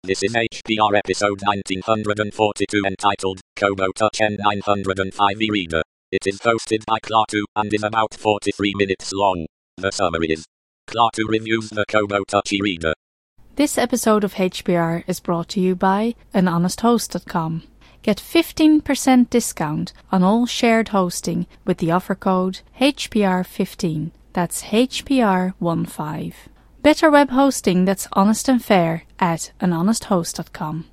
This is HPR episode 1942 entitled Kobo Touch N905 e-reader. It is hosted by Klaatu and is about 43 minutes long. The summary is: Klaatu reviews the Kobo Touch e-reader. This episode of HPR is brought to you by anhonesthost.com. Get 15% discount on all shared hosting with the offer code HPR15. That's HPR15. Better web hosting that's honest and fair at anhonesthost.com.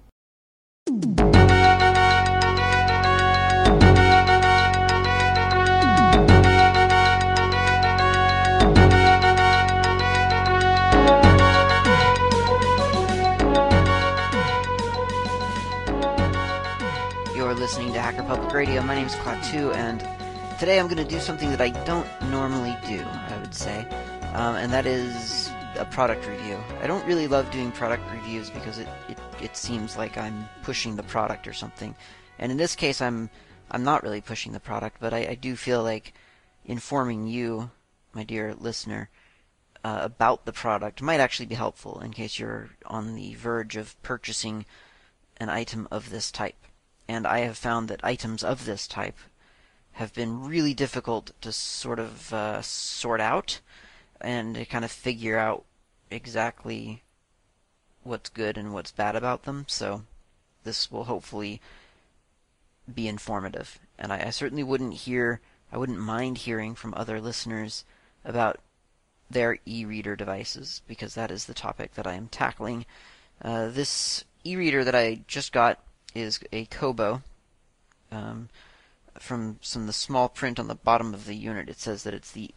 You're listening to Hacker Public Radio. My name is Klaatu, and today I'm going to do something that I don't normally do, I would say, and that is a product review. I don't really love doing product reviews because it seems like I'm pushing the product or something. And in this case, I'm not really pushing the product, but I do feel like informing you, my dear listener, about the product might actually be helpful in case you're on the verge of purchasing an item of this type. And I have found that items of this type have been really difficult to sort of sort out and to kind of figure out exactly what's good and what's bad about them. So this will hopefully be informative. And I certainly wouldn't mind hearing from other listeners about their e-reader devices, because that is the topic that I am tackling. This e-reader that I just got is a Kobo. From the small print on the bottom of the unit, it says that it's the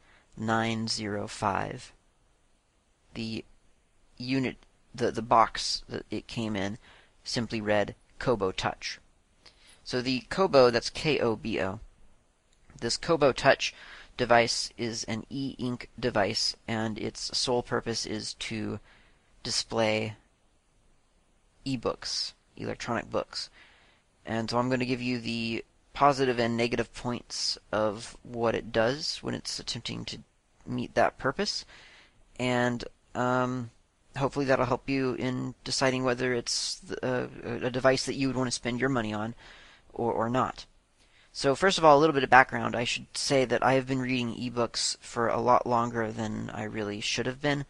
N905. The unit, the box that it came in, simply read Kobo Touch. So the Kobo, that's K-O-B-O. This Kobo Touch device is an e-ink device, and its sole purpose is to display e-books, electronic books. And so I'm going to give you the positive and negative points of what it does when it's attempting to meet that purpose. And hopefully that'll help you in deciding whether it's a device that you would want to spend your money on or not. So first of all, a little bit of background. I should say that I have been reading ebooks for a lot longer than I really should have been.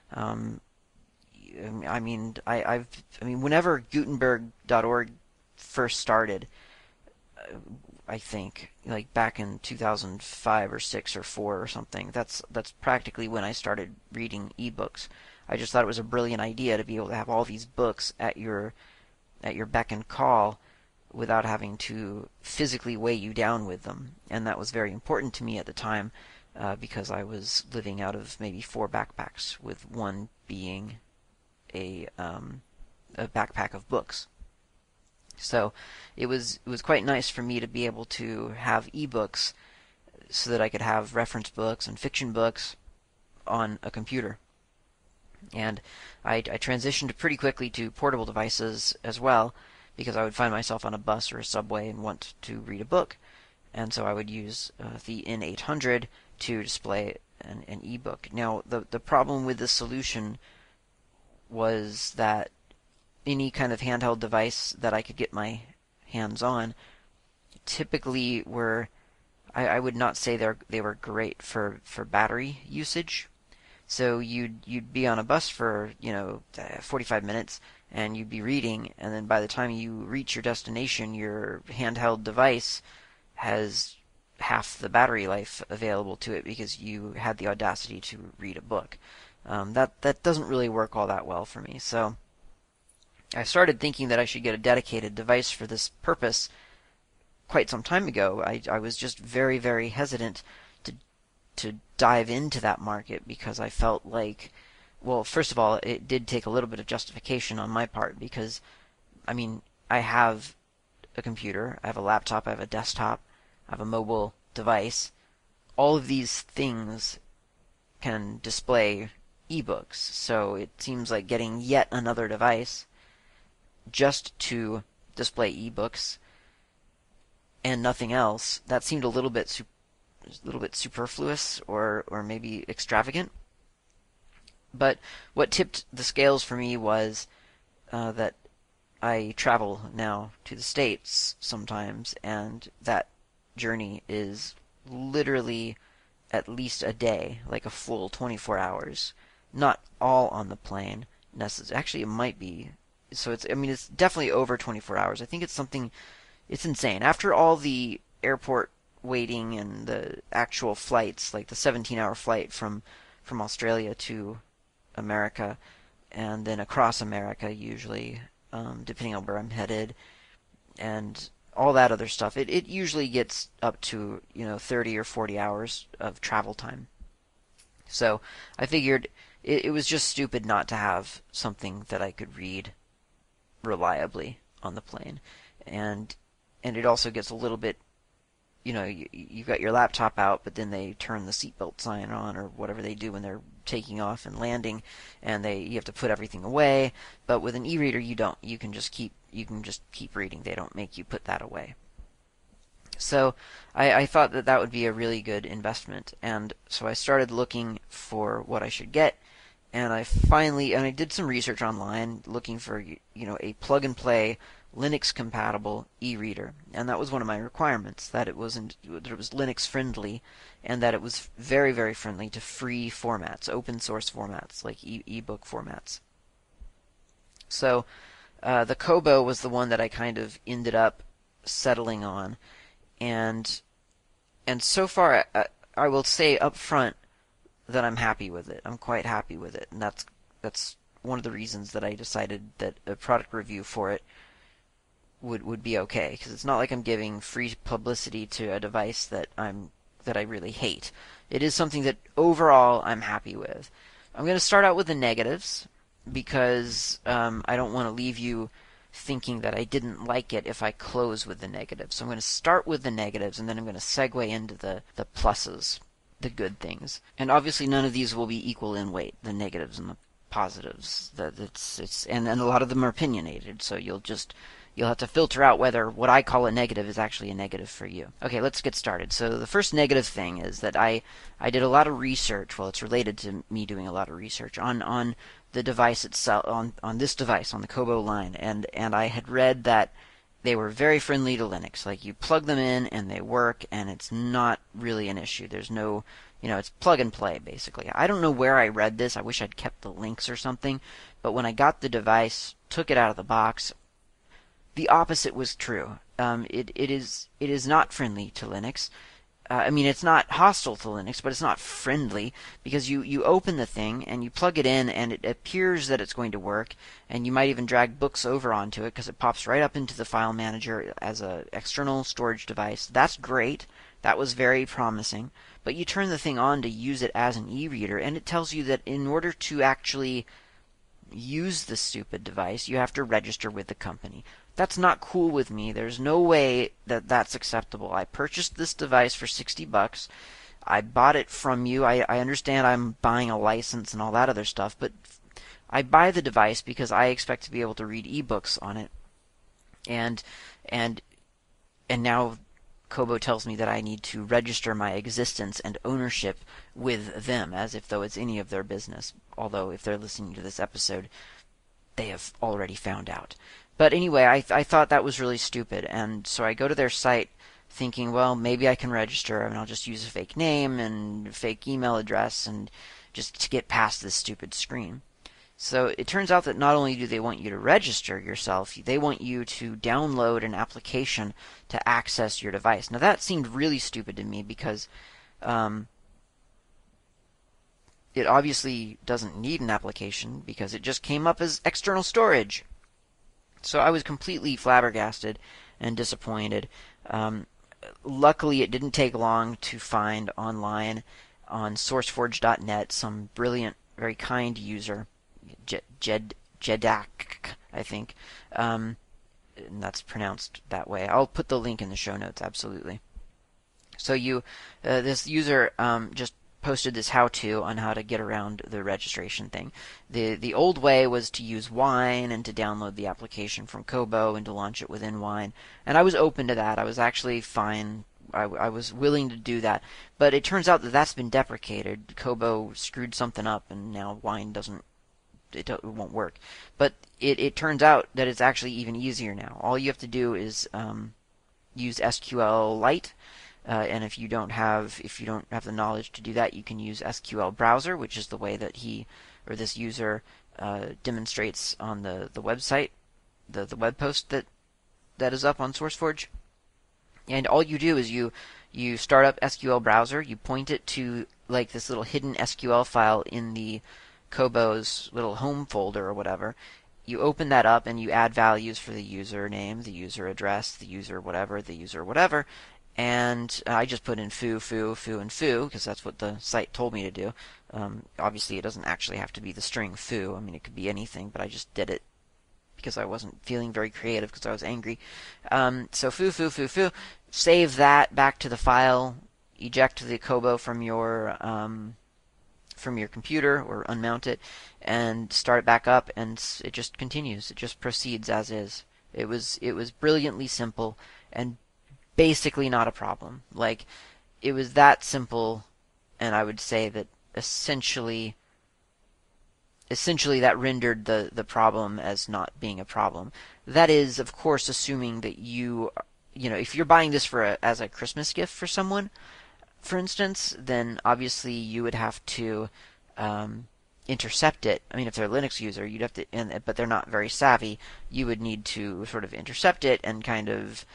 Whenever Gutenberg.org first started, I think, like back in 2005 or 6 or 4 or something, that's practically when I started reading ebooks. I just thought it was a brilliant idea to be able to have all these books at your beck and call without having to physically weigh you down with them. And that was very important to me at the time, because I was living out of maybe 4 backpacks, with one being a backpack of books. So it was quite nice for me to be able to have ebooks so that I could have reference books and fiction books on a computer. And I transitioned pretty quickly to portable devices as well, because I would find myself on a bus or a subway and want to read a book. And so I would use the N800 to display an ebook. Now, the problem with this solution was that any kind of handheld device that I could get my hands on typically were, I would not say they were great for battery usage. So you'd be on a bus for 45 minutes, and you'd be reading, and then by the time you reach your destination, your handheld device has half the battery life available to it because you had the audacity to read a book. That doesn't really work all that well for me. So I started thinking that I should get a dedicated device for this purpose quite some time ago. I was just very, very hesitant to dive into that market because I felt like, well, first of all, it did take a little bit of justification on my part because, I have a computer, I have a laptop, I have a desktop, I have a mobile device. All of these things can display ebooks, so it seems like getting yet another device just to display ebooks and nothing else, that seemed a little bit superfluous or maybe extravagant. But what tipped the scales for me was that I travel now to the States sometimes, and that journey is literally at least a day, like a full 24 hours. Not all on the plane. Actually, it might be. So it's definitely over 24 hours. I think it's insane. After all the airport waiting and the actual flights, like the 17-hour flight from Australia to America, and then across America usually, depending on where I'm headed, and all that other stuff, it usually gets up to 30 or 40 hours of travel time. So I figured it was just stupid not to have something that I could read reliably on the plane, and it also gets a little bit, you've got your laptop out, but then they turn the seatbelt sign on or whatever they do when they're taking off and landing, and you have to put everything away. But with an e-reader, you don't. You can just keep reading. They don't make you put that away. So I thought that would be a really good investment, and so I started looking for what I should get, and I did some research online looking for a plug and play Linux compatible e-reader, and that was one of my requirements, that it was Linux friendly, and that it was very, very friendly to free formats, open source formats like ebook formats. So the Kobo was the one that I kind of ended up settling on, and so far I will say up front that I'm happy with it. I'm quite happy with it, and that's one of the reasons that I decided that a product review for it would be okay, because it's not like I'm giving free publicity to a device that I really hate. It is something that overall I'm happy with. I'm going to start out with the negatives, because I don't want to leave you thinking that I didn't like it if I close with the negatives. So I'm going to start with the negatives, and then I'm going to segue into the pluses, the good things. And obviously none of these will be equal in weight, the negatives and the positives. And a lot of them are opinionated, so you'll have to filter out whether what I call a negative is actually a negative for you. Okay, let's get started. So the first negative thing is that I did a lot of research. Well, it's related to me doing a lot of research on the device itself, on this device, on the Kobo line, and I had read that they were very friendly to Linux. Like, you plug them in and they work, and it's not really an issue. There's no, it's plug and play, basically. I don't know where I read this. I wish I'd kept the links or something. But when I got the device, took it out of the box, the opposite was true. It is not friendly to Linux. It's not hostile to Linux, but it's not friendly, because you open the thing and you plug it in and it appears that it's going to work, and you might even drag books over onto it because it pops right up into the file manager as an external storage device. That's great. That was very promising. But you turn the thing on to use it as an e-reader, and it tells you that in order to actually use the stupid device, you have to register with the company. That's not cool with me. There's no way that that's acceptable. I purchased this device for $60. I bought it from you. I understand I'm buying a license and all that other stuff, but I buy the device because I expect to be able to read ebooks on it. And now Kobo tells me that I need to register my existence and ownership with them, as if though it's any of their business. Although, if they're listening to this episode, they have already found out. But anyway, I thought that was really stupid, and so I go to their site thinking, well, maybe I can register, and I'll just use a fake name and fake email address and just to get past this stupid screen. So it turns out that not only do they want you to register yourself, they want you to download an application to access your device. Now that seemed really stupid to me, because it obviously doesn't need an application, because it just came up as external storage. So I was completely flabbergasted and disappointed. Luckily, it didn't take long to find online on SourceForge.net some brilliant, very kind user, Jedak, I think, and that's pronounced that way. I'll put the link in the show notes, absolutely. So this user just posted this how-to on how to get around the registration thing. The old way was to use Wine and to download the application from Kobo and to launch it within Wine, and I was open to that. I was actually fine. I was willing to do that, but it turns out that that's been deprecated. Kobo screwed something up, and now Wine doesn't it won't work. But it turns out that it's actually even easier now. All you have to do is use SQLite, and if you don't have the knowledge to do that, you can use SQL Browser, which is the way that this user demonstrates on the website, the web post that is up on SourceForge. And all you do is you start up SQL Browser, you point it to like this little hidden SQL file in the Kobo's little home folder or whatever. You open that up and you add values for the username, the user address, the user whatever, and I just put in foo, and foo, because that's what the site told me to do. Obviously, it doesn't actually have to be the string foo. I mean, it could be anything, but I just did it because I wasn't feeling very creative because I was angry. So foo. Save that back to the file. Eject the Kobo from your computer or unmount it, and start it back up, and it just continues. It just proceeds as is. It was brilliantly simple and basically not a problem. Like, it was that simple, and I would say that essentially that rendered the problem as not being a problem. That is, of course, assuming that if you're buying this as a Christmas gift for someone, for instance, then obviously you would have to intercept it. I mean, if they're a Linux user, you'd have to, but they're not very savvy, you would need to sort of intercept it and kind of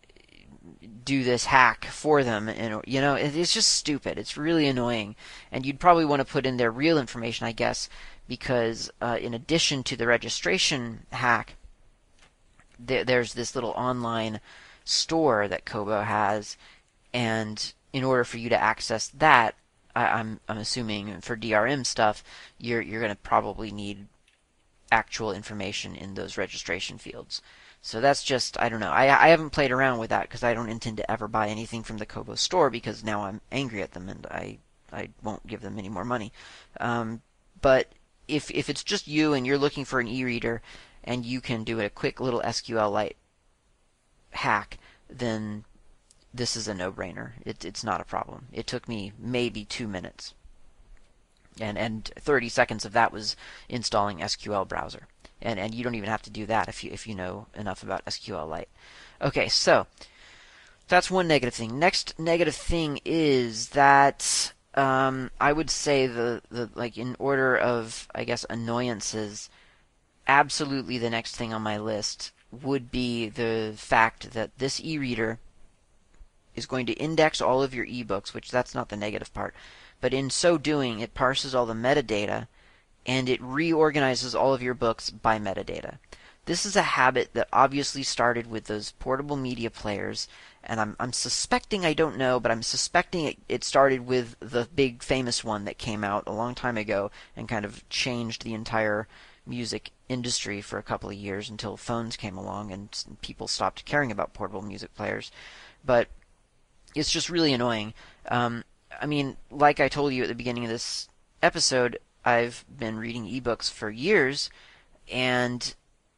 do this hack for them, and it's just stupid. It's really annoying, and you'd probably want to put in their real information, I guess, because in addition to the registration hack, there's this little online store that Kobo has, and in order for you to access that, I'm assuming for DRM stuff, you're going to probably need actual information in those registration fields. So that's just, I don't know. I haven't played around with that because I don't intend to ever buy anything from the Kobo store, because now I'm angry at them and I won't give them any more money. But if it's just you and you're looking for an e-reader and you can do a quick little SQLite hack, then this is a no-brainer. It's not a problem. It took me maybe 2 minutes. And 30 seconds of that was installing SQL Browser. And you don't even have to do that if you know enough about SQLite. Okay, so that's one negative thing. Next negative thing is that I would say the like, in order of, I guess, annoyances, absolutely the next thing on my list would be the fact that this e-reader is going to index all of your ebooks, which that's not the negative part, but in so doing, it parses all the metadata and it reorganizes all of your books by metadata. This is a habit that obviously started with those portable media players, and I'm suspecting, I don't know, but I'm suspecting it started with the big famous one that came out a long time ago and kind of changed the entire music industry for a couple of years until phones came along and people stopped caring about portable music players. But it's just really annoying. I mean, like I told you at the beginning of this episode, I've been reading ebooks for years, and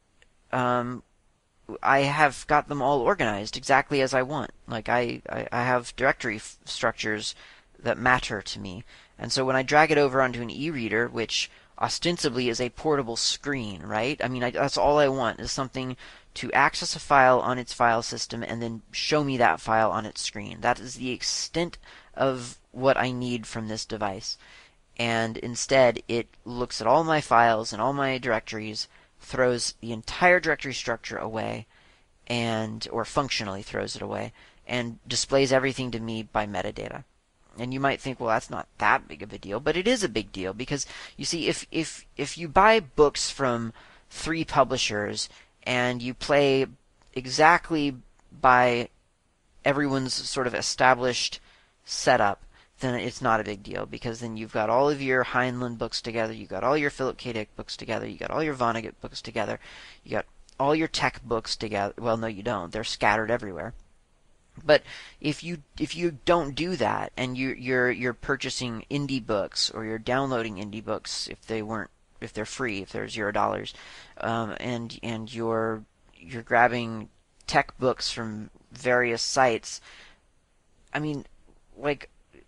I have got them all organized exactly as I want. Like, I have directory structures that matter to me. And so when I drag it over onto an e-reader, which ostensibly is a portable screen, right? I mean, that's all I want, is something to access a file on its file system and then show me that file on its screen. That is the extent of what I need from this device. And instead, it looks at all my files and all my directories, throws the entire directory structure away, or functionally throws it away, and displays everything to me by metadata. And you might think, well, that's not that big of a deal, but it is a big deal, because you see, if you buy books from 3 publishers and you play exactly by everyone's sort of established setup, then it's not a big deal, because then you've got all of your Heinlein books together, you've got all your Philip K. Dick books together, you got all your Vonnegut books together, you got all your tech books together. Well, no, you don't. They're scattered everywhere. But if you don't do that, and you're purchasing indie books, or you're downloading indie books if they're free, if they're $0, and you're grabbing tech books from various sites, I mean, like,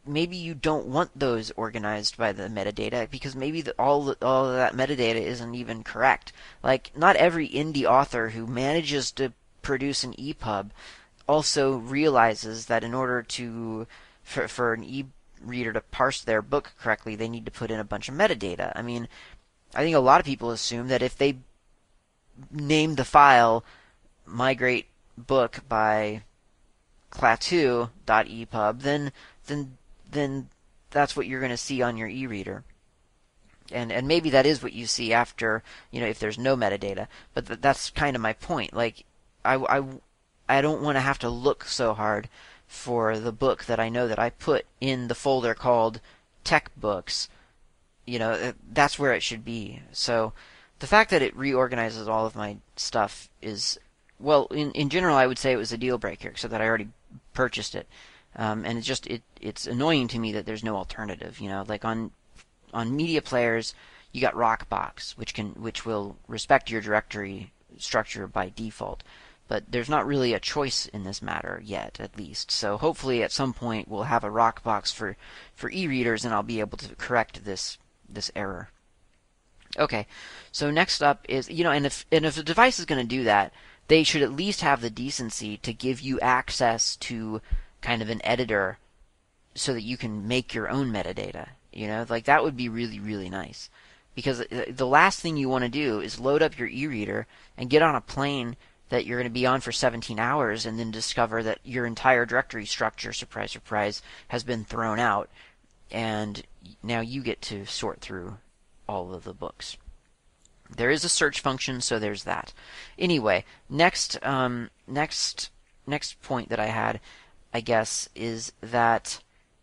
maybe you don't want those organized by the metadata, because maybe all of that metadata isn't even correct. Like, not every indie author who manages to produce an EPUB also realizes that in order for an e-reader to parse their book correctly, they need to put in a bunch of metadata. I mean, I think a lot of people assume that if they name the file migrate book by Klaatu.epub, then that's what you're going to see on your e-reader. And maybe that is what you see after, if there's no metadata. But that's kind of my point. Like, I don't want to have to look so hard for the book that I know that I put in the folder called Tech Books. That's where it should be. So the fact that it reorganizes all of my stuff is, well, in general, I would say it was a deal breaker, except that I already purchased it. And it's annoying to me that there's no alternative. Like on media players, you got Rockbox, which will respect your directory structure by default. But there's not really a choice in this matter yet, at least. So hopefully at some point we'll have a Rockbox for e-readers, and I'll be able to correct this error. Okay, so next up is, and if a device is going to do that, they should at least have the decency to give you access to kind of an editor so that you can make your own metadata. Like, that would be really, really nice. Because the last thing you want to do is load up your e-reader and get on a plane that you're going to be on for 17 hours and then discover that your entire directory structure, surprise, surprise, has been thrown out, and now you get to sort through all of the books. There is a search function, so there's that. Anyway, next point that I had, I guess, is that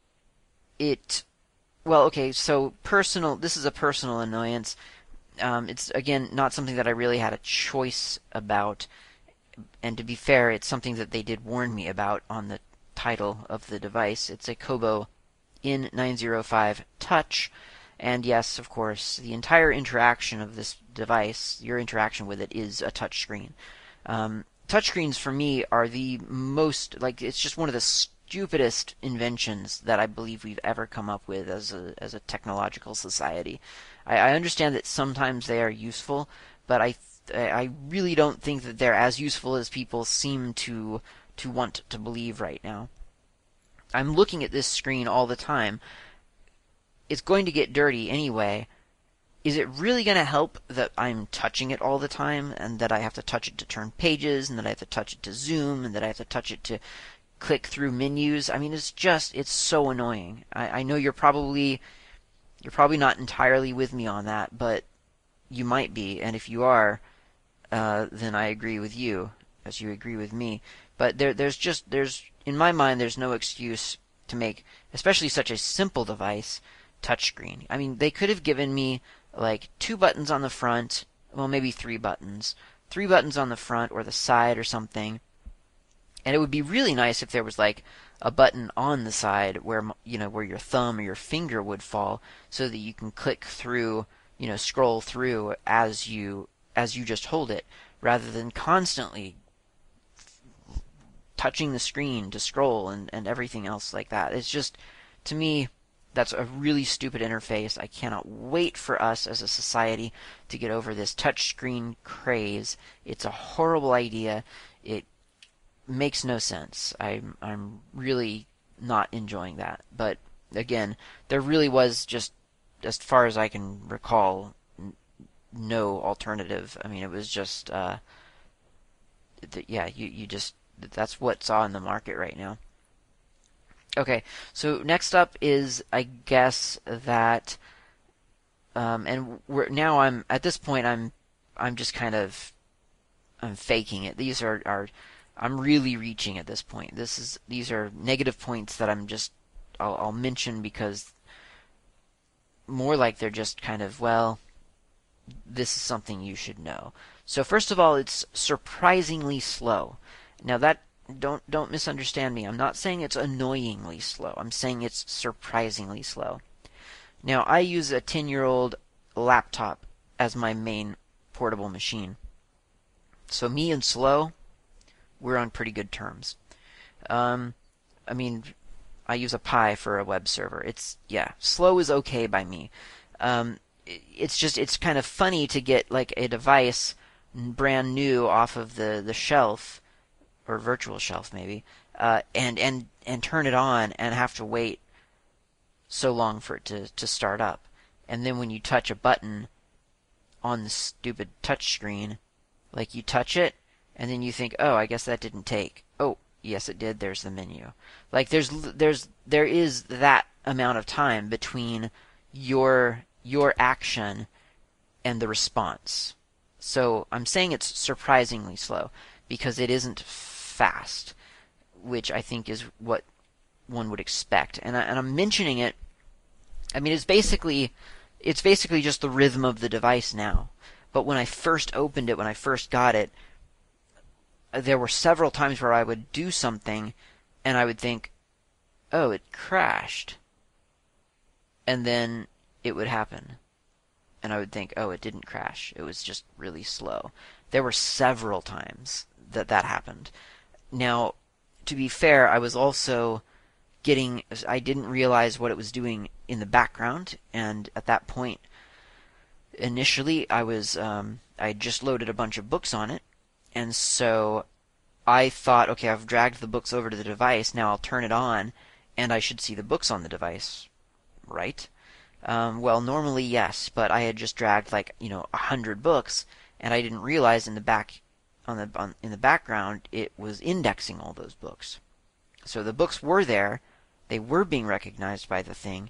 so this is a personal annoyance. It's, again, not something that I really had a choice about, and to be fair, it's something that they did warn me about on the title of the device. It's a Kobo N905 Touch, and yes, of course, the entire interaction of this device, your interaction with it, is a touch screen. Touchscreens for me are the most, it's just one of the stupidest inventions that I believe we've ever come up with as a technological society. I understand that sometimes they are useful, but I really don't think that they're as useful as people seem to want to believe right now. I'm looking at this screen all the time. It's going to get dirty anyway. Is it really going to help that I'm touching it all the time, and that I have to touch it to turn pages, and that I have to touch it to zoom, and that I have to touch it to click through menus? I mean, it's so annoying. I know you're probably not entirely with me on that, but you might be, and if you are, then I agree with you, as you agree with me. But there's in my mind, there's no excuse to make, especially such a simple device, touchscreen. I mean, they could have given me like 2 buttons on the front, well, maybe 3 buttons. 3 buttons on the front or the side or something. And it would be really nice if there was like a button on the side where your thumb or your finger would fall, so that you can click through, scroll through as you just hold it, rather than constantly touching the screen to scroll and everything else like that. It's just, to me, that's a really stupid interface. I cannot wait for us as a society to get over this touchscreen craze. It's a horrible idea. It makes no sense. I'm really not enjoying that. But again, there really was, just as far as I can recall, no alternative. I mean, it was just you just, that's what's on the market right now. Okay, so next up is, I guess, that and I'm at this point, I'm just kind of, I'm faking it. These are I'm really reaching at this point. These are negative points that I'll mention, because more like they're just kind of, well, this is something you should know. So first of all, it's surprisingly slow. Now that, don't misunderstand me. I'm not saying it's annoyingly slow. I'm saying it's surprisingly slow. Now, I use a 10-year-old laptop as my main portable machine. So me and slow, we're on pretty good terms. I mean, I use a Pi for a web server. Slow is okay by me. It's kind of funny to get like a device brand new off of the shelf, or virtual shelf maybe, and turn it on and have to wait so long for it to start up. And then when you touch a button on the stupid touch screen, like you touch it and then you think, oh, I guess that didn't take. Oh, yes it did. There's the menu. Like there is that amount of time between your action and the response. So I'm saying it's surprisingly slow because it isn't fast, which I think is what one would expect. And I'm mentioning it. I mean, it's basically just the rhythm of the device now. But when I first opened it, when I first got it, there were several times where I would do something and I would think, oh, it crashed. And then it would happen. And I would think, oh, it didn't crash. It was just really slow. There were several times that happened. Now, to be fair, I was also I didn't realize what it was doing in the background, and at that point, initially, I just loaded a bunch of books on it, and so I thought, okay, I've dragged the books over to the device, now I'll turn it on, and I should see the books on the device, right? Well, normally yes, but I had just dragged 100 books, and I didn't realize in the background it was indexing all those books. So the books were there, they were being recognized by the thing,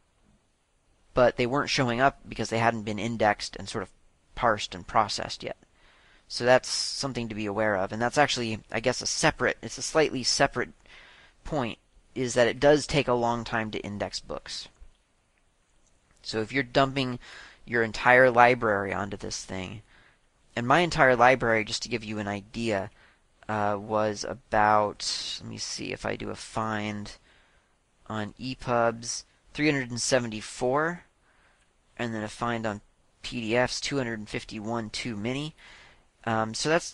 but they weren't showing up because they hadn't been indexed and sort of parsed and processed yet. So that's something to be aware of, and that's actually, I guess, it's a slightly separate point, is that it does take a long time to index books. So if you're dumping your entire library onto this thing, and my entire library, just to give you an idea, was about, let me see if I do a find on EPUBs, 374, and then a find on PDFs, 251 too many. So that's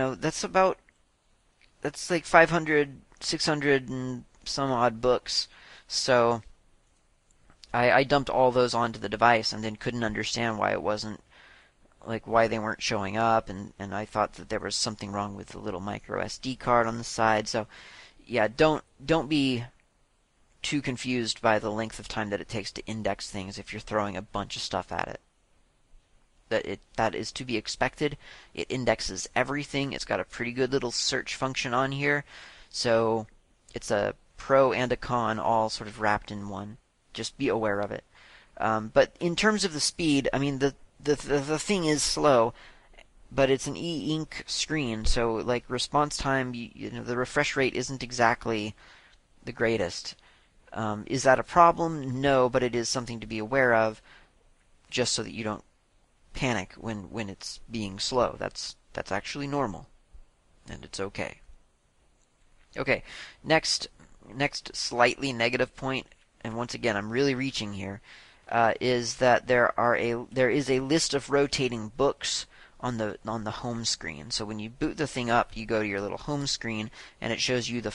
like 500, 600 and some odd books. So I dumped all those onto the device and then couldn't understand why why they weren't showing up, and I thought that there was something wrong with the little micro SD card on the side. So yeah, don't be too confused by the length of time that it takes to index things if you're throwing a bunch of stuff at it. That is to be expected. It indexes everything. It's got a pretty good little search function on here, so it's a pro and a con all sort of wrapped in one. Just be aware of it. But in terms of the speed, I mean, the thing is slow, but it's an e-ink screen, so like response time, the refresh rate isn't exactly the greatest. Is that a problem? No, but it is something to be aware of, just so that you don't panic when it's being slow. That's actually normal, and it's okay. Okay, next slightly negative point, and once again I'm really reaching here, is that there is a list of rotating books on the home screen. So when you boot the thing up, you go to your little home screen, and it shows you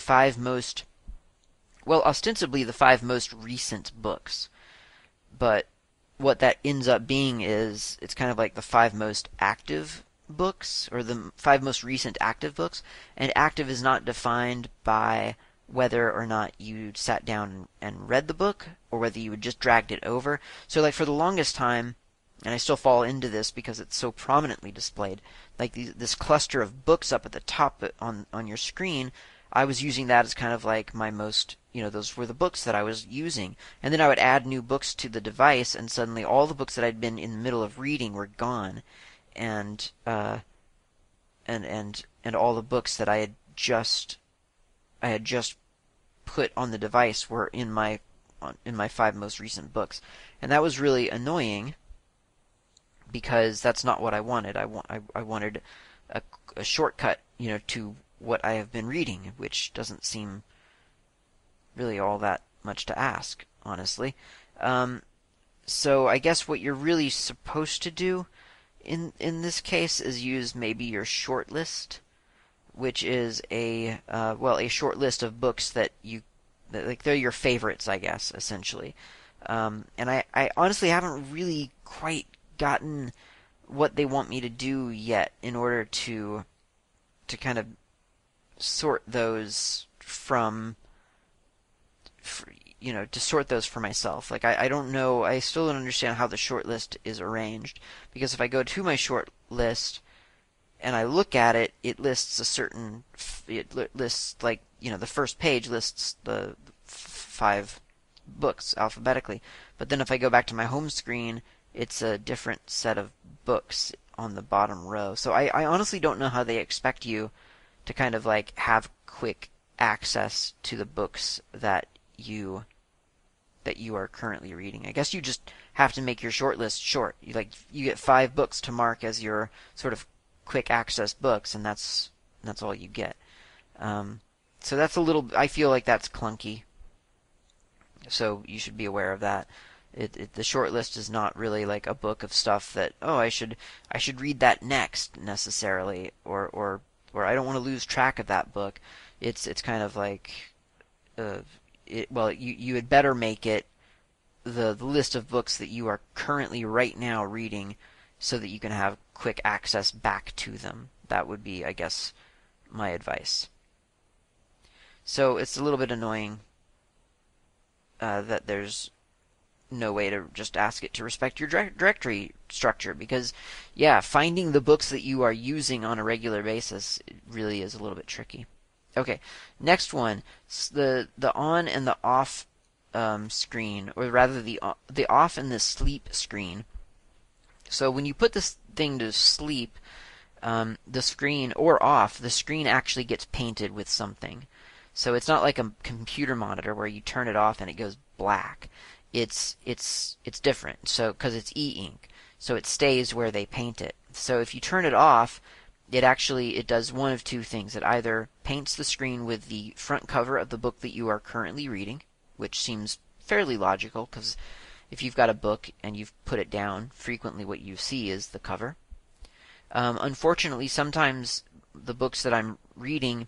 ostensibly the 5 most recent books. But what that ends up being is, it's kind of like the 5 most active books, or the 5 most recent active books. And active is not defined by whether or not you sat down and read the book, or whether you just dragged it over. So like for the longest time, and I still fall into this because it's so prominently displayed, like this cluster of books up at the top on your screen, I was using that as kind of like my most, those were the books that I was using. And then I would add new books to the device, and suddenly all the books that I'd been in the middle of reading were gone. And all the books that I had just put on the device were in my 5 most recent books. And that was really annoying, because that's not what I wanted. I wanted a shortcut, to what I have been reading, which doesn't seem really all that much to ask, honestly. So I guess what you're really supposed to do in this case is use maybe your short list, which is a short list of books that you Like they're your favorites, I guess, essentially. And I honestly haven't really quite gotten what they want me to do yet in order to kind of sort those from, to sort those for myself. Like I don't know, I still don't understand how the short list is arranged, because if I go to my short list and I look at it, it lists like, the first page lists the 5 books alphabetically. But then if I go back to my home screen, it's a different set of books on the bottom row. So I honestly don't know how they expect you to kind of like have quick access to the books that you are currently reading. I guess you just have to make your short list short. You get 5 books to mark as your sort of quick access books, and that's all you get. So that's a little. I feel like that's clunky. So you should be aware of that. The short list is not really like a book of stuff that I should read that next necessarily, or I don't want to lose track of that book. It's kind of like you had better make it the list of books that you are currently right now reading, so that you can have quick access back to them. That would be, I guess, my advice. So it's a little bit annoying that there's no way to just ask it to respect your directory structure, because finding the books that you are using on a regular basis really is a little bit tricky. Okay, next one, the on and the off screen, or rather the off and the sleep screen. So when you put this thing to sleep, the screen, or off, the screen actually gets painted with something. So it's not like a computer monitor where you turn it off and it goes black. It's different. So because it's e-ink, so it stays where they paint it. So if you turn it off, it does one of two things. It either paints the screen with the front cover of the book that you are currently reading, which seems fairly logical, because if you've got a book and you've put it down, frequently what you see is the cover. Unfortunately, sometimes the books that I'm reading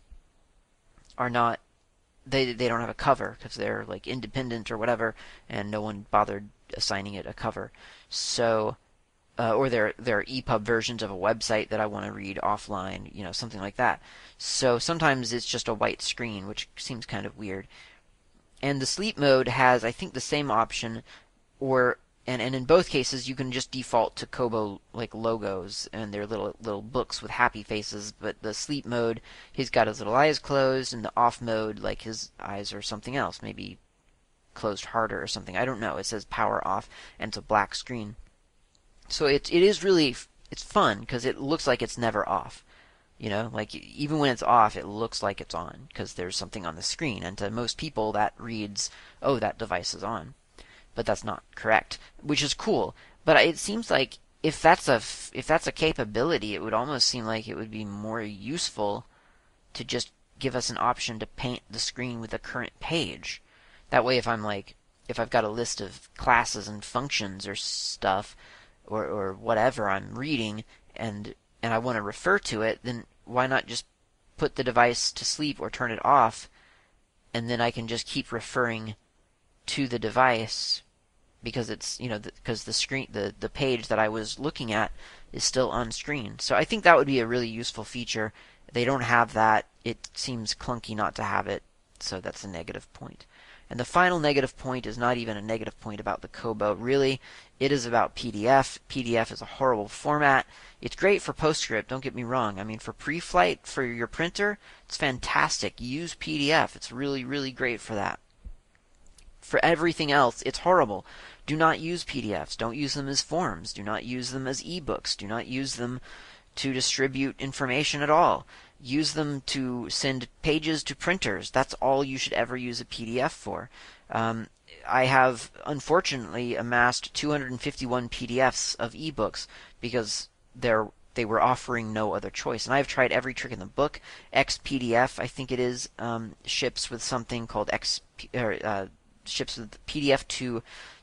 are not, they don't have a cover because they're like independent or whatever, and no one bothered assigning it a cover. So, or they're EPUB versions of a website that I want to read offline, something like that. So sometimes it's just a white screen, which seems kind of weird. And the sleep mode has, I think, the same option, and in both cases you can just default to Kobo like logos and their little books with happy faces. But the sleep mode, he's got his little eyes closed, and the off mode, like his eyes are something else, maybe closed harder or something. I don't know. It says power off, and it's a black screen. So it is really, it's fun because it looks like it's never off. Like even when it's off, it looks like it's on because there's something on the screen. And to most people, that reads, oh, that device is on. But that's not correct, which is cool. But it seems like if that's a capability, it would almost seem like it would be more useful to just give us an option to paint the screen with a current page. That way, if I've got a list of classes and functions or stuff, or whatever I'm reading, and I want to refer to it, then why not just put the device to sleep or turn it off, and then I can just keep referring to the device because it's because the screen, the page that I was looking at is still on screen. So I think that would be a really useful feature. They don't have that. It seems clunky not to have it, so that's a negative point. And the final negative point is not even a negative point about the Kobo. Really, it is about PDF. PDF is a horrible format. It's great for PostScript, don't get me wrong. I mean, for pre-flight, for your printer, it's fantastic. Use PDF. It's really, really great for that. For everything else, it's horrible. Do not use PDFs. Don't use them as forms. Do not use them as ebooks. Do not use them to distribute information at all. Use them to send pages to printers. That's all you should ever use a PDF for. I have, unfortunately, amassed 251 PDFs of ebooks because they were offering no other choice. And I've tried every trick in the book. XPDF, I think it is, ships with something called ships with PDF to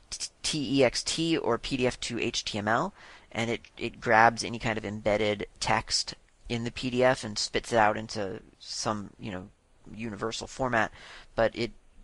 TEXT or PDF to HTML, and it grabs any kind of embedded text in the PDF and spits it out into some universal format. But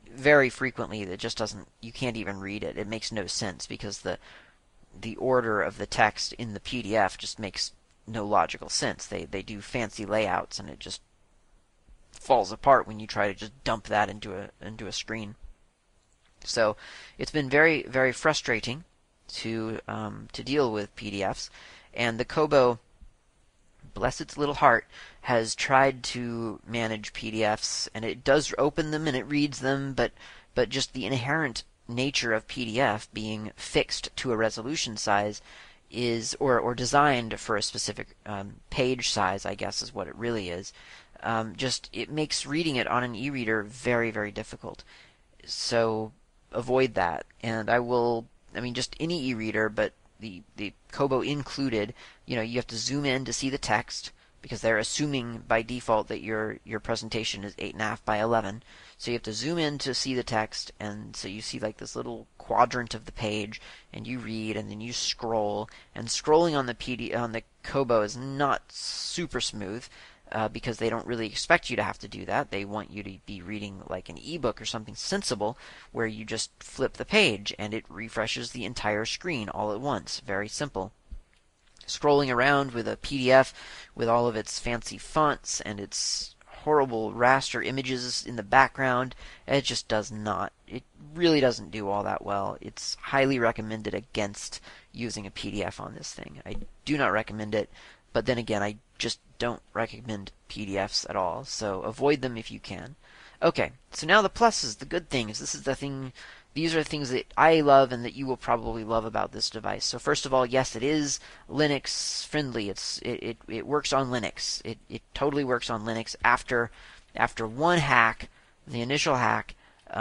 very frequently it just doesn't, you can't even read it. It makes no sense because the order of the text in the PDF just makes no logical sense. They do fancy layouts, and it just falls apart when you try to just dump that into a screen. So it's been very, very frustrating to deal with PDFs, and the Kobo, bless its little heart, has tried to manage PDFs, and it does open them and it reads them, but just the inherent nature of PDF being fixed to a resolution size is, or designed for a specific page size, I guess is what it really is. Just it makes reading it on an e-reader very, very difficult. So avoid that. And just any e-reader, but the Kobo included, you have to zoom in to see the text, because they're assuming by default that your presentation is 8.5 by 11. So you have to zoom in to see the text, and so you see like this little quadrant of the page, and you read, and then you scroll. And scrolling on the Kobo is not super smooth, because they don't really expect you to have to do that. They want you to be reading like an ebook or something sensible, where you just flip the page and it refreshes the entire screen all at once. Very simple. Scrolling around with a PDF with all of its fancy fonts and its horrible raster images in the background, it just does not. It really doesn't do all that well. It's highly recommended against using a PDF on this thing. I do not recommend it, but then again, I just don't recommend PDFs at all, so avoid them if you can. Okay, so now the pluses, the good things. These are the things that I love and that you will probably love about this device. So first of all, yes, it is Linux friendly. It works on Linux. It totally works on Linux. After one hack, the initial hack,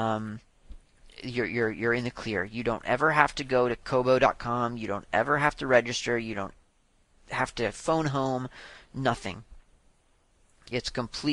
you're in the clear. You don't ever have to go to kobo.com. You don't ever have to register. You don't have to phone home. Nothing. You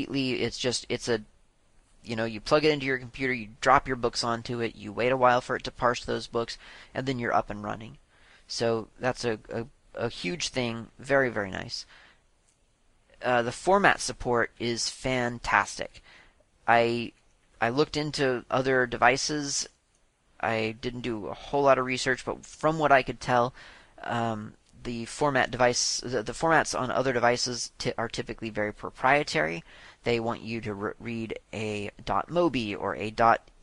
plug it into your computer, you drop your books onto it, you wait a while for it to parse those books, and then you're up and running. So that's a huge thing. Very, very nice. The format support is fantastic. I looked into other devices. I didn't do a whole lot of research, but from what I could tell, the formats on other devices are typically very proprietary. They want you to read a .mobi or a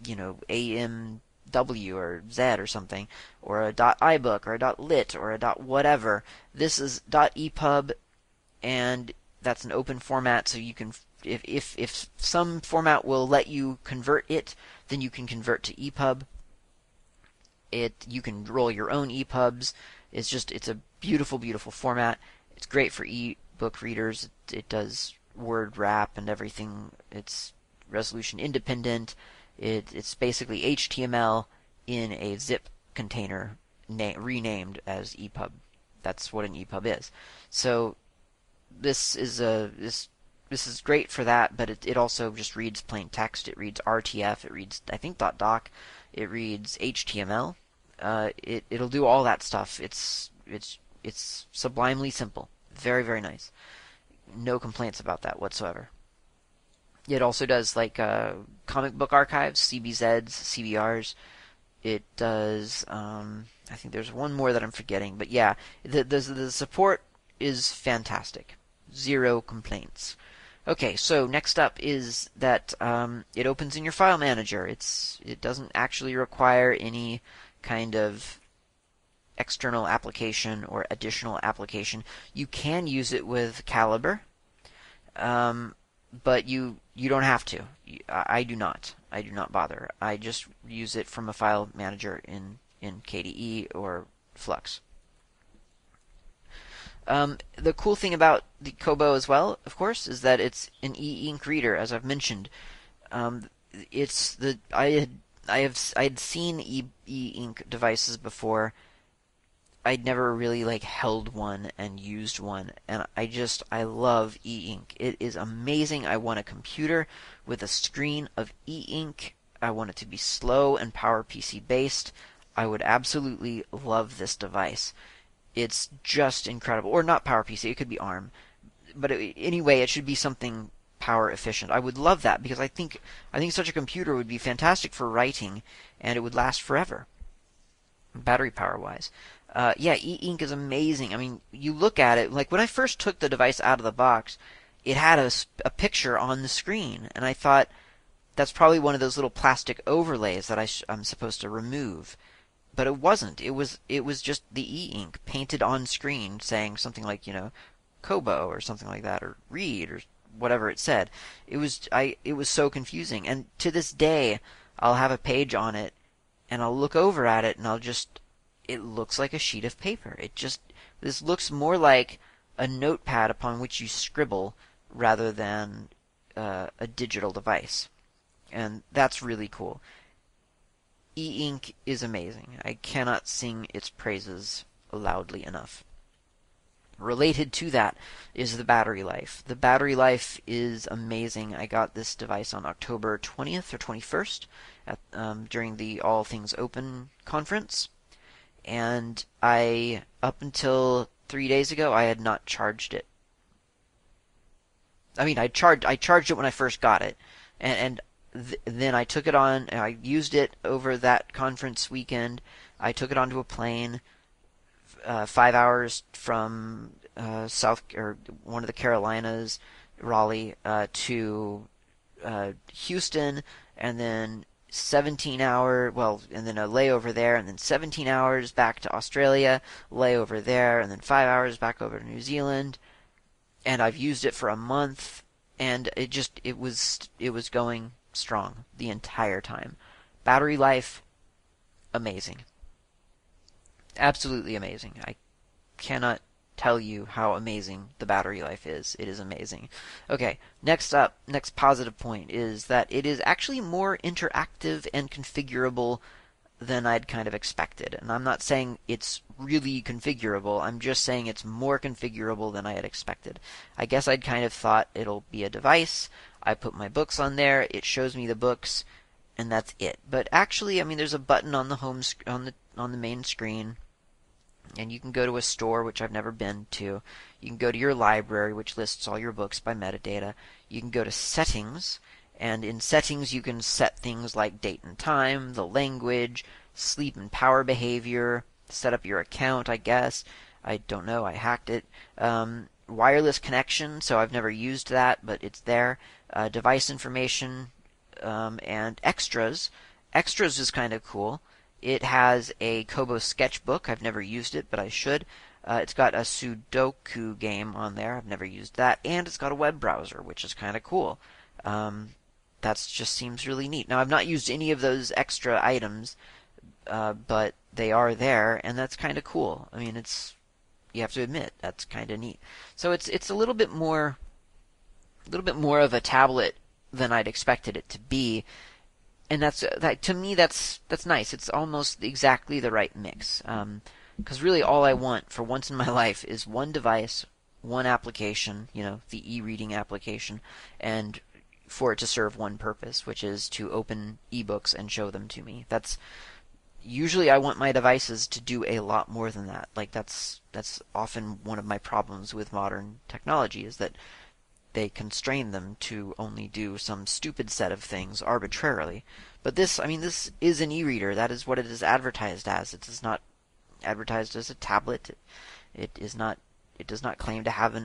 .amw or Z or something, or a .ibook or a .lit or a .whatever. This is .epub, and that's an open format, so you can, if some format will let you convert it, then you can convert to EPUB. You can roll your own EPUBs. It's a beautiful, beautiful format. It's great for e-book readers. It does word wrap and everything. It's resolution independent. It's basically HTML in a zip container renamed as EPUB. That's what an EPUB is. So this is great for that, but it also just reads plain text. It reads RTF. It reads, I think, .doc. It reads HTML. It'll do all that stuff. It's sublimely simple. Very, very nice. No complaints about that whatsoever. It also does like comic book archives, CBZs, CBRs. It does. I think there's one more that I'm forgetting, but yeah, the support is fantastic. Zero complaints. Okay, so next up is that it opens in your file manager. It doesn't actually require any kind of external application or additional application. You can use it with Calibre, but you don't have to. I do not. I do not bother. I just use it from a file manager in KDE or Flux. The cool thing about the Kobo as well, of course, is that it's an e-ink reader, as I've mentioned. I had seen e-ink devices before. I'd never really held one and used one, and I love e-ink. It is amazing. I want a computer with a screen of e-ink. I want it to be slow and PowerPC based. I would absolutely love this device. It's just incredible. Or not PowerPC, it could be ARM. But anyway, it should be something power efficient. I would love that because I think such a computer would be fantastic for writing, and it would last forever, battery power wise. Yeah, e-ink is amazing. I mean, you look at it, like when I first took the device out of the box, it had a picture on the screen, and I thought that's probably one of those little plastic overlays that I'm supposed to remove. But it wasn't. It was just the e-ink painted on screen saying something like, Kobo or something like that, or read, or whatever it said. It was so confusing. And to this day, I'll have a page on it, and I'll look over at it, and it looks like a sheet of paper. This looks more like a notepad upon which you scribble rather than a digital device. And that's really cool. E-ink is amazing. I cannot sing its praises loudly enough. Related to that is the battery life. The battery life is amazing. I got this device on October 20th or 21st during the All Things Open conference. And up until 3 days ago, I had not charged it. I mean, I charged it when I first got it. And then I took it on, and I used it over that conference weekend. I took it onto a plane, 5 hours from one of the Carolinas, Raleigh, to Houston, and then 17-hour, and then a layover there, and then 17 hours back to Australia, layover there, and then 5 hours back over to New Zealand. And I've used it for a month, and it was going strong the entire time. Battery life, amazing. Absolutely amazing. I cannot tell you how amazing the battery life is. It is amazing. Okay, next positive point is that it is actually more interactive and configurable than I'd kind of expected. And I'm not saying it's really configurable, I'm just saying it's more configurable than I had expected. I guess I'd kind of thought it'll be a device, I put my books on there, it shows me the books, and that's it. But actually, I mean, there's a button on the main screen, and you can go to a store, which I've never been to. You can go to your library, which lists all your books by metadata. You can go to settings, and in settings you can set things like date and time, the language, sleep and power behavior, set up your account, I guess. I don't know, I hacked it. Wireless connection, so I've never used that, but it's there. Device information, and extras. Extras is kind of cool. It has a Kobo sketchbook. I've never used it, but I should. It's got a Sudoku game on there. I've never used that. And it's got a web browser, which is kind of cool. That just seems really neat. Now, I've not used any of those extra items, but they are there, and that's kind of cool. I mean, you have to admit, that's kind of neat. So it's a little bit more of a tablet than I'd expected it to be. And to me, that's nice. It's almost exactly the right mix. Because really all I want for once in my life is one device, one application, the e-reading application, and for it to serve one purpose, which is to open ebooks and show them to me. Usually I want my devices to do a lot more than that. Like that's often one of my problems with modern technology, is that they constrain them to only do some stupid set of things arbitrarily. But this is an e-reader. That is what it is advertised as. It is not advertised as a tablet. It does not claim to have an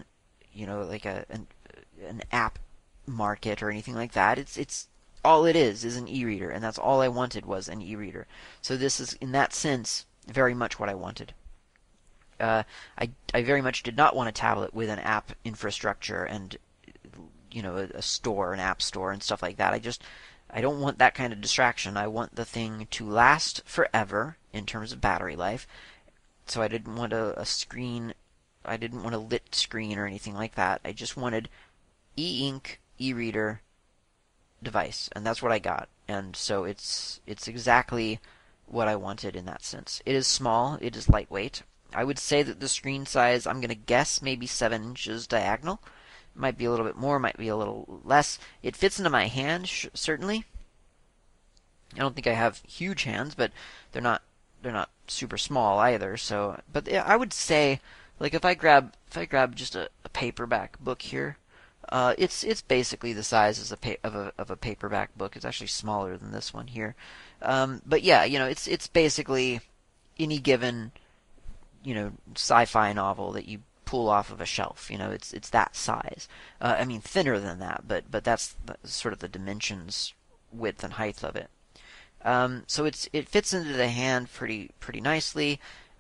app market or anything like that. It's all it is an e-reader, and that's all I wanted was an e-reader. So this is, in that sense, very much what I wanted. I very much did not want a tablet with an app infrastructure and a store, an app store and stuff like that. I don't want that kind of distraction. I want the thing to last forever in terms of battery life. So I didn't want a screen. I didn't want a lit screen or anything like that. I just wanted e-ink, e-reader device, and that's what I got. And so it's exactly what I wanted in that sense. It is small. It is lightweight. I would say that the screen size, I'm going to guess maybe 7 inches diagonal. Might be a little bit more, might be a little less. It fits into my hand, certainly. I don't think I have huge hands, but they're not super small either. So, but yeah, I would say, like if I grab just a paperback book here, It's basically the size as of a paperback book. It's actually smaller than this one here. But yeah, it's basically any given, sci-fi novel that you pull off of a shelf. It's that size. I mean, thinner than that, but that's sort of the dimensions, width and height of it. So it fits into the hand pretty nicely,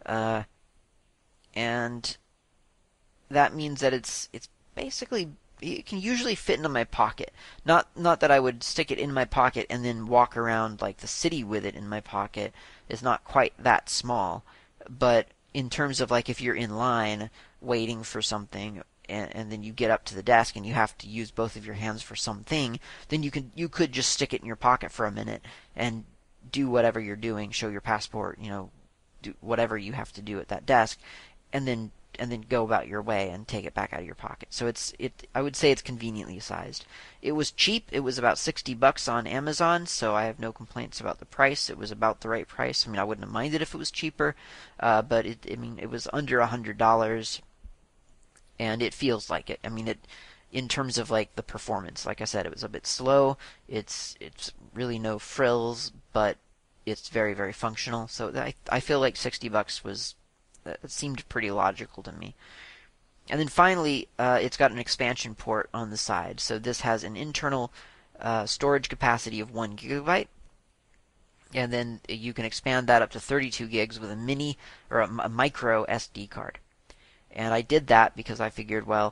and that means that it's basically, it can usually fit into my pocket. Not that I would stick it in my pocket and then walk around like the city with it in my pocket. It's not quite that small, but in terms of like if you're in line waiting for something and then you get up to the desk and you have to use both of your hands for something, then you could just stick it in your pocket for a minute and do whatever you're doing, show your passport, do whatever you have to do at that desk, and then go about your way and take it back out of your pocket. So I would say it's conveniently sized. It was cheap. It was about $60 on Amazon, so I have no complaints about the price. It was about the right price. I mean, I wouldn't have minded if it was cheaper, but it was under $100, and it feels like it. I mean, in terms of like the performance, like I said, it was a bit slow. It's really no frills, but it's very, very functional. So I feel like $60 it seemed pretty logical to me. And then finally, it's got an expansion port on the side. So this has an internal storage capacity of 1 gigabyte, and then you can expand that up to 32 gigs with a mini or a micro SD card. And I did that because I figured, well,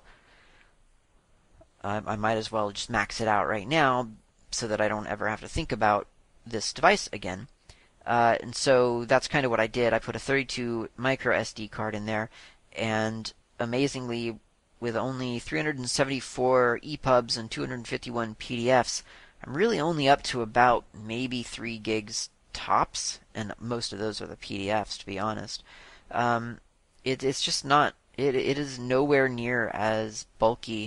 I might as well just max it out right now so that I don't ever have to think about this device again. And so that's kind of what I did. I put a 32 micro SD card in there, and amazingly, with only 374 EPUBs and 251 PDFs, I'm really only up to about maybe 3 gigs tops, and most of those are the PDFs, to be honest. It's just not. It is nowhere near as bulky.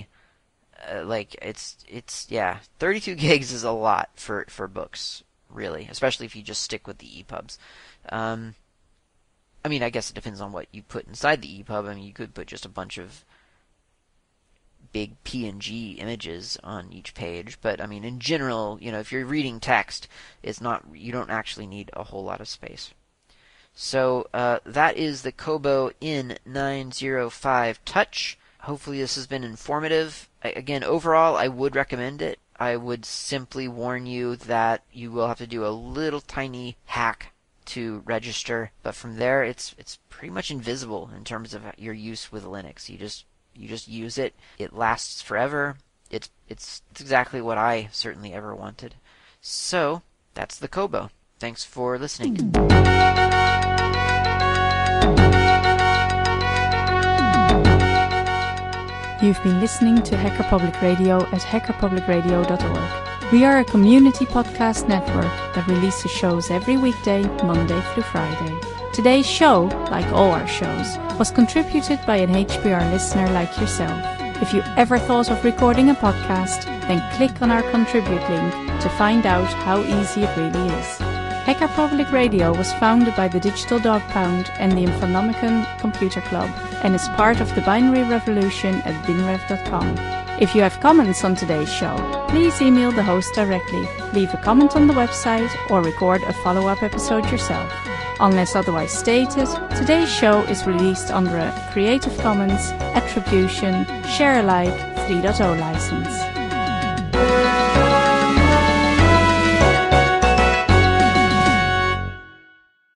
32 gigs is a lot for books, really, especially if you just stick with the EPUBs. I mean, I guess it depends on what you put inside the EPUB. I mean, you could put just a bunch of big PNG images on each page, but I mean, in general, if you're reading text, you don't actually need a whole lot of space. So that is the Kobo N905 Touch. Hopefully this has been informative. Again, overall, I would recommend it. I would simply warn you that you will have to do a little tiny hack to register, but from there it's pretty much invisible in terms of your use with Linux. You just use it. It lasts forever. It's exactly what I certainly ever wanted. So that's the Kobo. Thanks for listening. You've been listening to Hacker Public Radio at hackerpublicradio.org. We are a community podcast network that releases shows every weekday, Monday through Friday. Today's show, like all our shows, was contributed by an HPR listener like yourself. If you ever thought of recording a podcast, then click on our contribute link to find out how easy it really is. Hacker Public Radio was founded by the Digital Dog Pound and the Infonomicon Computer Club and is part of the binary revolution at binrev.com. If you have comments on today's show, please email the host directly, leave a comment on the website, or record a follow-up episode yourself. Unless otherwise stated, today's show is released under a Creative Commons Attribution Share Alike 3.0 license.